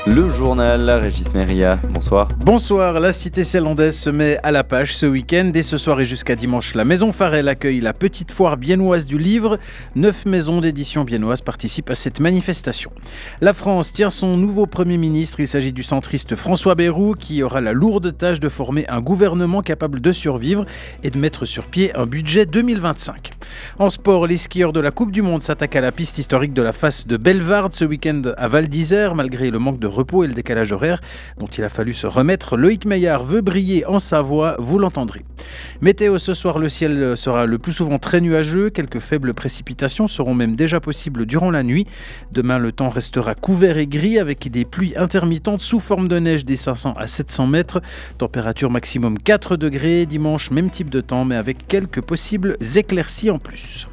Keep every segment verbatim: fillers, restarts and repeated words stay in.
Le journal, Régis Méria, bonsoir. Bonsoir, la cité zélandaise se met à la page ce week-end. Dès ce soir et jusqu'à dimanche, la Maison Farel accueille la petite foire biennoise du livre. Neuf maisons d'édition biennoise participent à cette manifestation. La France tient son nouveau Premier ministre. Il s'agit du centriste François Bayrou qui aura la lourde tâche de former un gouvernement capable de survivre et de mettre sur pied un budget deux mille vingt-cinq. En sport, les skieurs de la Coupe du Monde s'attaquent à la piste historique de la face de Bellewaerde ce week-end à Val d'Isère. Malgré le manque de repos et le décalage horaire dont il a fallu se remettre, Loïc Meillard veut briller en Savoie, vous l'entendrez. Météo, ce soir, le ciel sera le plus souvent très nuageux. Quelques faibles précipitations seront même déjà possibles durant la nuit. Demain, le temps restera couvert et gris avec des pluies intermittentes sous forme de neige des cinq cents à sept cents mètres. Température maximum quatre degrés. Dimanche, même type de temps, mais avec quelques possibles éclaircies en plus.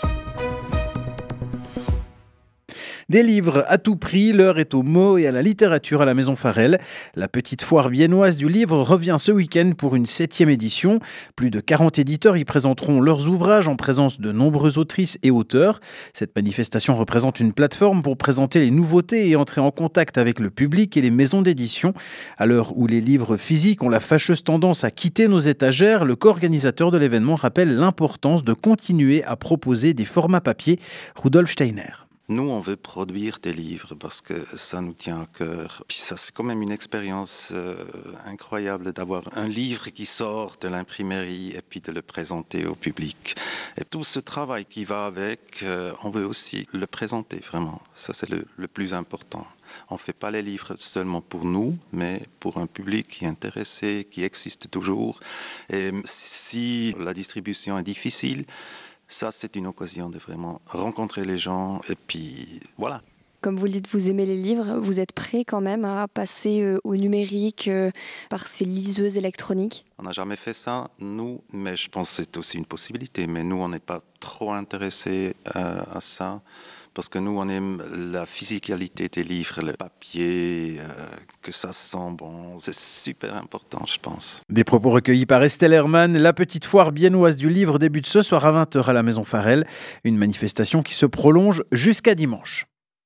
Des livres à tout prix, l'heure est aux mots et à la littérature à la Maison Farel. La petite foire biennoise du livre revient ce week-end pour une septième édition. Plus de quarante éditeurs y présenteront leurs ouvrages en présence de nombreuses autrices et auteurs. Cette manifestation représente une plateforme pour présenter les nouveautés et entrer en contact avec le public et les maisons d'édition. À l'heure où les livres physiques ont la fâcheuse tendance à quitter nos étagères, le co-organisateur de l'événement rappelle l'importance de continuer à proposer des formats papier. Rudolf Steiner. Nous, on veut produire des livres parce que ça nous tient à cœur. Puis ça, c'est quand même une expérience euh, incroyable d'avoir un livre qui sort de l'imprimerie et puis de le présenter au public. Et tout ce travail qui va avec, euh, on veut aussi le présenter vraiment. Ça, c'est le, le plus important. On ne fait pas les livres seulement pour nous, mais pour un public qui est intéressé, qui existe toujours. Et si la distribution est difficile, ça, c'est une occasion de vraiment rencontrer les gens et puis voilà. Comme vous le dites, vous aimez les livres, vous êtes prêt quand même à passer au numérique par ces liseuses électroniques ? On n'a jamais fait ça, nous, mais je pense que c'est aussi une possibilité. Mais nous, on n'est pas trop intéressés euh, à ça. Parce que nous, on aime la physicalité des livres, le papier, euh, que ça sent bon. C'est super important, je pense. Des propos recueillis par Estelle Hermann. La petite foire biennoise du livre débute ce soir à vingt heures à la Maison Farel. Une manifestation qui se prolonge jusqu'à dimanche.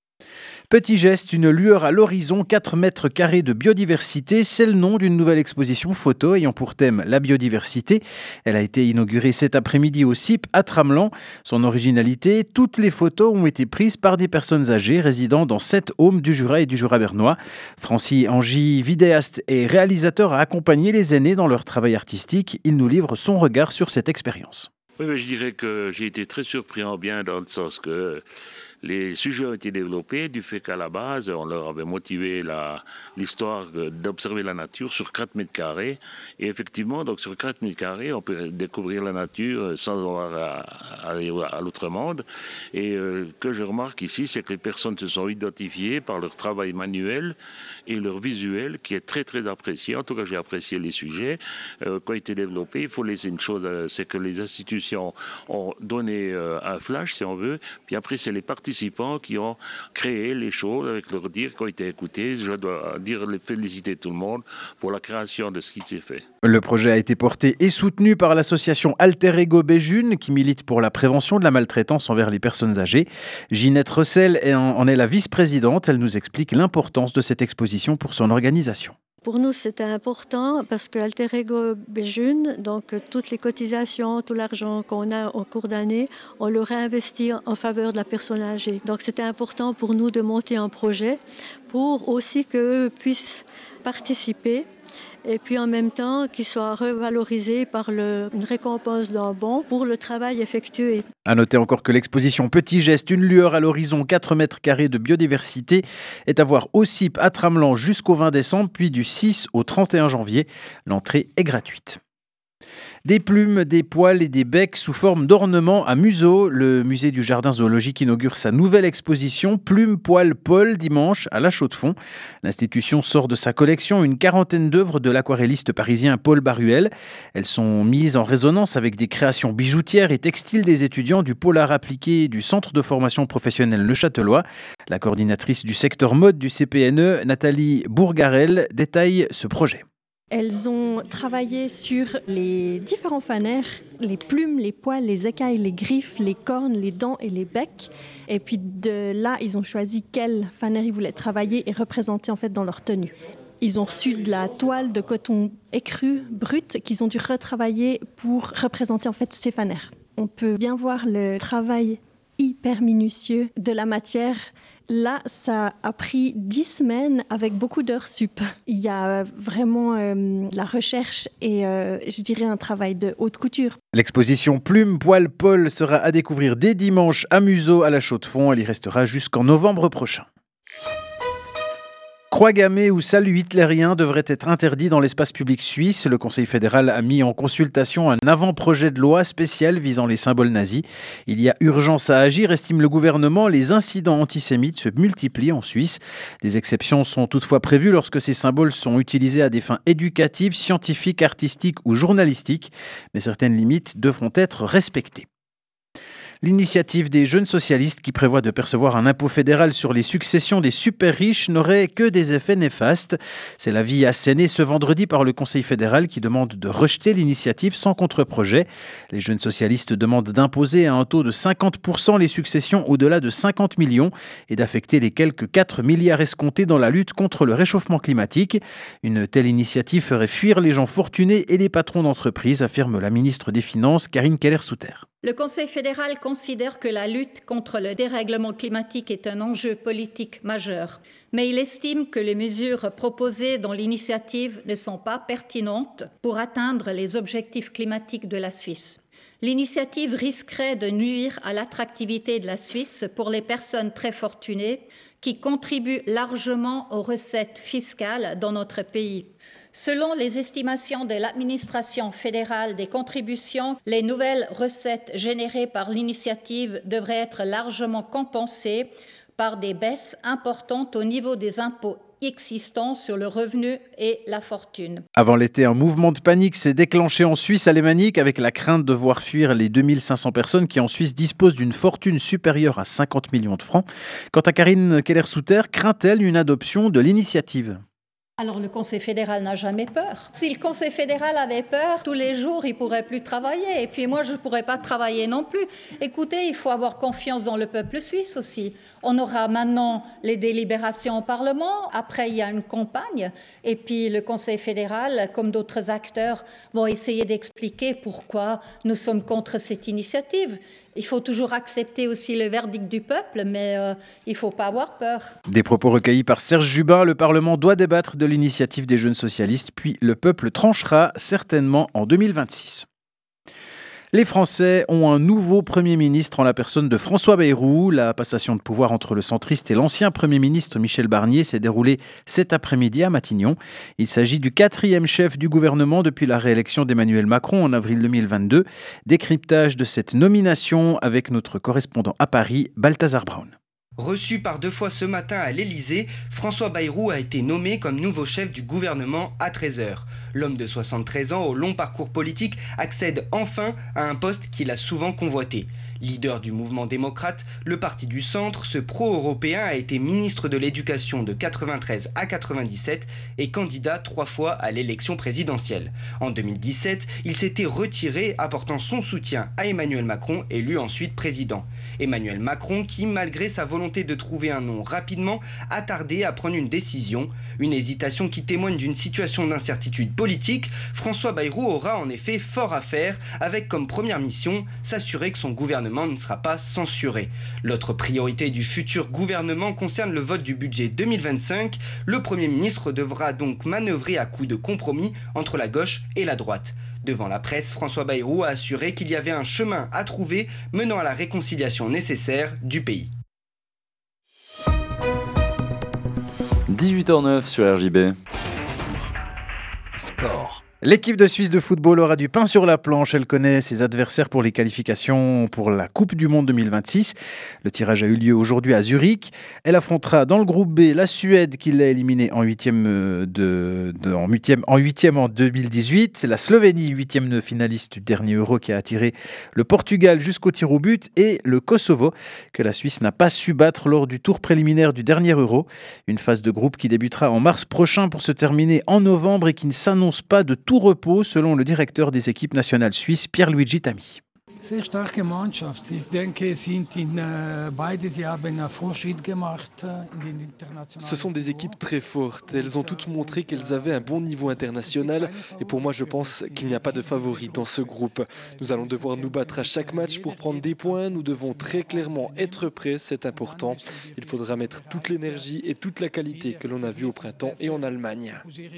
Petit geste, une lueur à l'horizon, quatre mètres carrés de biodiversité, c'est le nom d'une nouvelle exposition photo ayant pour thème la biodiversité. Elle a été inaugurée cet après-midi au C I P à Tramelan. Son originalité, toutes les photos ont été prises par des personnes âgées résidant dans sept aumes du Jura et du Jura bernois. Francis Angy, vidéaste et réalisateur, a accompagné les aînés dans leur travail artistique. Il nous livre son regard sur cette expérience. Oui, mais je dirais que j'ai été très surpris en bien dans le sens que les sujets ont été développés du fait qu'à la base, on leur avait motivé la, l'histoire d'observer la nature sur quatre mètres carrés. Et effectivement, donc sur quatre mètres carrés, on peut découvrir la nature sans avoir à, à aller à l'autre monde. Et euh, que je remarque ici, c'est que les personnes se sont identifiées par leur travail manuel et leur visuel qui est très très apprécié. En tout cas, j'ai apprécié les sujets euh, qui ont été développés. Il faut laisser une chose, euh, c'est que les institutions ont donné euh, un flash, si on veut, puis après c'est les participants qui ont créé les choses avec leur dire qui ont été écoutés. Je dois dire les féliciter tout le monde pour la création de ce qui s'est fait. Le projet a été porté et soutenu par l'association Alter Ego Béjune qui milite pour la prévention de la maltraitance envers les personnes âgées. Ginette Russell en est la vice-présidente. Elle nous explique l'importance de cette exposition pour son organisation. Pour nous, c'était important parce que Alter Ego Béjune, donc toutes les cotisations, tout l'argent qu'on a au cours d'année, on le réinvestit en faveur de la personne âgée. Donc c'était important pour nous de monter un projet pour aussi qu'eux puissent participer et puis en même temps qu'ils soient revalorisés par le, une récompense d'un bon pour le travail effectué. À noter encore que l'exposition Petit geste, une lueur à l'horizon, quatre mètres carrés de biodiversité est à voir au C I P à Tramelan jusqu'au vingt décembre, puis du six au trente et un janvier. L'entrée est gratuite. Des plumes, des poils et des becs sous forme d'ornements à Museau. Le musée du jardin zoologique inaugure sa nouvelle exposition Plumes, poils, Paul dimanche à La Chaux-de-Fonds. L'institution sort de sa collection une quarantaine d'œuvres de l'aquarelliste parisien Paul Baruel. Elles sont mises en résonance avec des créations bijoutières et textiles des étudiants du pôle art appliqué du centre de formation professionnelle Le Châtelois. La coordinatrice du secteur mode du C P N E, Nathalie Bourgarel, détaille ce projet. Elles ont travaillé sur les différents fanères, les plumes, les poils, les écailles, les griffes, les cornes, les dents et les becs. Et puis de là, ils ont choisi quel fanère ils voulaient travailler et représenter en fait dans leur tenue. Ils ont reçu de la toile de coton écru, brut, qu'ils ont dû retravailler pour représenter en fait ces fanères. On peut bien voir le travail hyper minutieux de la matière. Là, ça a pris dix semaines avec beaucoup d'heures sup. Il y a vraiment euh, la recherche et euh, je dirais un travail de haute couture. L'exposition Plume, Poil, Paul sera à découvrir dès dimanche à Museau à la Chaux-de-Fonds. Elle y restera jusqu'en novembre prochain. Croix gammée ou salut hitlérien devraient être interdits dans l'espace public suisse. Le Conseil fédéral a mis en consultation un avant-projet de loi spécial visant les symboles nazis. Il y a urgence à agir, estime le gouvernement. Les incidents antisémites se multiplient en Suisse. Des exceptions sont toutefois prévues lorsque ces symboles sont utilisés à des fins éducatives, scientifiques, artistiques ou journalistiques. Mais certaines limites devront être respectées. L'initiative des jeunes socialistes qui prévoit de percevoir un impôt fédéral sur les successions des super riches n'aurait que des effets néfastes. C'est l'avis asséné ce vendredi par le Conseil fédéral qui demande de rejeter l'initiative sans contre-projet. Les jeunes socialistes demandent d'imposer à un taux de cinquante pour cent les successions au-delà de cinquante millions et d'affecter les quelques quatre milliards escomptés dans la lutte contre le réchauffement climatique. Une telle initiative ferait fuir les gens fortunés et les patrons d'entreprise, affirme la ministre des Finances, Karine Keller-Souter. Le Conseil fédéral considère que la lutte contre le dérèglement climatique est un enjeu politique majeur, mais il estime que les mesures proposées dans l'initiative ne sont pas pertinentes pour atteindre les objectifs climatiques de la Suisse. L'initiative risquerait de nuire à l'attractivité de la Suisse pour les personnes très fortunées qui contribuent largement aux recettes fiscales dans notre pays. Selon les estimations de l'administration fédérale des contributions, les nouvelles recettes générées par l'initiative devraient être largement compensées par des baisses importantes au niveau des impôts existants sur le revenu et la fortune. Avant l'été, un mouvement de panique s'est déclenché en Suisse alémanique avec la crainte de voir fuir les deux mille cinq cents personnes qui en Suisse disposent d'une fortune supérieure à cinquante millions de francs. Quant à Karine Keller-Souter, craint-elle une adoption de l'initiative ? Alors le Conseil fédéral n'a jamais peur. Si le Conseil fédéral avait peur, tous les jours, il ne pourrait plus travailler. Et puis moi, je ne pourrais pas travailler non plus. Écoutez, il faut avoir confiance dans le peuple suisse aussi. On aura maintenant les délibérations au Parlement. Après, il y a une campagne. Et puis le Conseil fédéral, comme d'autres acteurs, vont essayer d'expliquer pourquoi nous sommes contre cette initiative. Il faut toujours accepter aussi le verdict du peuple, mais euh, il ne faut pas avoir peur. Des propos recueillis par Serge Jubin. Le Parlement doit débattre de l'initiative des jeunes socialistes, puis le peuple tranchera certainement en deux mille vingt-six. Les Français ont un nouveau Premier ministre en la personne de François Bayrou. La passation de pouvoir entre le centriste et l'ancien Premier ministre Michel Barnier s'est déroulée cet après-midi à Matignon. Il s'agit du quatrième chef du gouvernement depuis la réélection d'Emmanuel Macron en avril deux mille vingt-deux. Décryptage de cette nomination avec notre correspondant à Paris, Balthazar Brown. Reçu par deux fois ce matin à l'Élysée, François Bayrou a été nommé comme nouveau chef du gouvernement à treize heures. L'homme de soixante-treize ans au long parcours politique accède enfin à un poste qu'il a souvent convoité. Leader du mouvement démocrate, le parti du centre, ce pro-européen a été ministre de l'Éducation de quatre-vingt-treize à quatre-vingt-dix-sept et candidat trois fois à l'élection présidentielle. En deux mille dix-sept, il s'était retiré, apportant son soutien à Emmanuel Macron, élu ensuite président. Emmanuel Macron qui, malgré sa volonté de trouver un nom rapidement, a tardé à prendre une décision. Une hésitation qui témoigne d'une situation d'incertitude politique. François Bayrou aura en effet fort à faire, avec comme première mission s'assurer que son gouvernement ne sera pas censuré. L'autre priorité du futur gouvernement concerne le vote du budget deux mille vingt-cinq. Le Premier ministre devra donc manœuvrer à coups de compromis entre la gauche et la droite. Devant la presse, François Bayrou a assuré qu'il y avait un chemin à trouver menant à la réconciliation nécessaire du pays. dix-huit heures neuf sur R J B. Sport. L'équipe de Suisse de football aura du pain sur la planche. Elle connaît ses adversaires pour les qualifications pour la Coupe du Monde deux mille vingt-six. Le tirage a eu lieu aujourd'hui à Zurich. Elle affrontera dans le groupe B la Suède qui l'a éliminée en huitième, de, de, en huitième, en huitième en deux mille dix-huit. C'est la Slovénie, huitième finaliste du dernier Euro, qui a attiré le Portugal jusqu'au tir au but, et le Kosovo que la Suisse n'a pas su battre lors du tour préliminaire du dernier Euro. Une phase de groupe qui débutera en mars prochain pour se terminer en novembre et qui ne s'annonce pas de tout repos, selon le directeur des équipes nationales suisses, Pierluigi Tami. Sehr starke Mannschaft. Ich denke, sind in beide, sie haben Fortschritt gemacht in den internationalen. Ce sont des équipes très fortes. Elles ont toutes montré qu'elles avaient un bon niveau international et pour moi je pense qu'il n'y a pas de favori dans ce groupe. Nous allons devoir nous battre à chaque match pour prendre des points. Nous devons très clairement être prêts, c'est important. Il faudra mettre toute l'énergie et toute la qualité que l'on a vue au printemps et en Allemagne.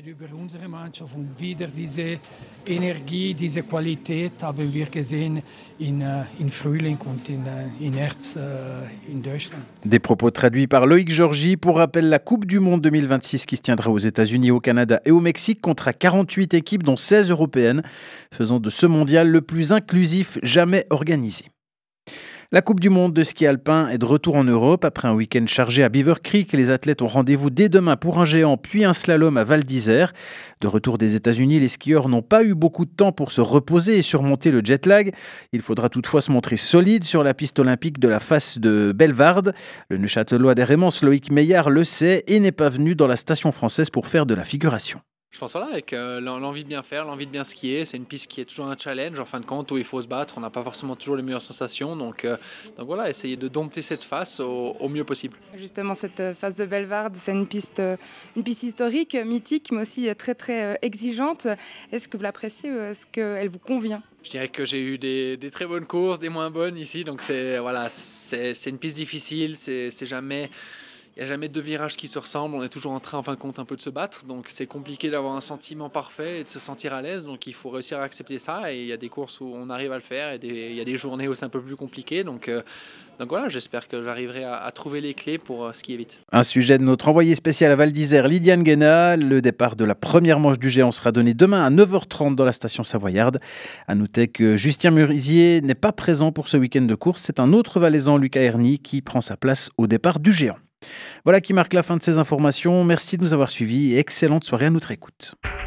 Energie, diese Qualität haben wir gesehen in, in Frühling und in, in Herbst in Deutschland. Des propos traduits par Loïc Georgi. Pour rappel, la Coupe du Monde deux mille vingt-six qui se tiendra aux États-Unis, au Canada et au Mexique comptera quarante-huit équipes, dont seize européennes, faisant de ce mondial le plus inclusif jamais organisé. La Coupe du Monde de ski alpin est de retour en Europe. Après un week-end chargé à Beaver Creek, les athlètes ont rendez-vous dès demain pour un géant, puis un slalom à Val d'Isère. De retour des États-Unis, les skieurs n'ont pas eu beaucoup de temps pour se reposer et surmonter le jet lag. Il faudra toutefois se montrer solide sur la piste olympique de la face de Bellewaerde. Le Neuchâtelois d'Hérémence, Loïc Meillard, le sait et n'est pas venu dans la station française pour faire de la figuration. Je pense voilà, avec euh, l'envie de bien faire, l'envie de bien skier. C'est une piste qui est toujours un challenge en fin de compte où il faut se battre. On n'a pas forcément toujours les meilleures sensations. Donc, euh, donc voilà, essayer de dompter cette face au, au mieux possible. Justement, cette face de Bellewaerde, c'est une piste, une piste historique, mythique, mais aussi très très exigeante. Est-ce que vous l'appréciez ou est-ce qu'elle vous convient ? Je dirais que j'ai eu des, des très bonnes courses, des moins bonnes ici. Donc c'est, voilà, c'est, c'est une piste difficile. C'est, c'est jamais... Il n'y a jamais deux virages qui se ressemblent, on est toujours en train en fin de compte un peu de se battre, donc c'est compliqué d'avoir un sentiment parfait et de se sentir à l'aise, donc il faut réussir à accepter ça, et il y a des courses où on arrive à le faire, et des, il y a des journées où c'est un peu plus compliqué, donc, euh, donc voilà, j'espère que j'arriverai à, à trouver les clés pour euh, skier vite. Un sujet de notre envoyé spécial à Val d'Isère, Lydiane Guéna. Le départ de la première manche du géant sera donné demain à neuf heures trente dans la station savoyarde. À noter que Justin Murisier n'est pas présent pour ce week-end de course, c'est un autre Valaisan, Lucas Erny, qui prend sa place au départ du géant. Voilà qui marque la fin de ces informations. Merci de nous avoir suivis et excellente soirée à notre écoute.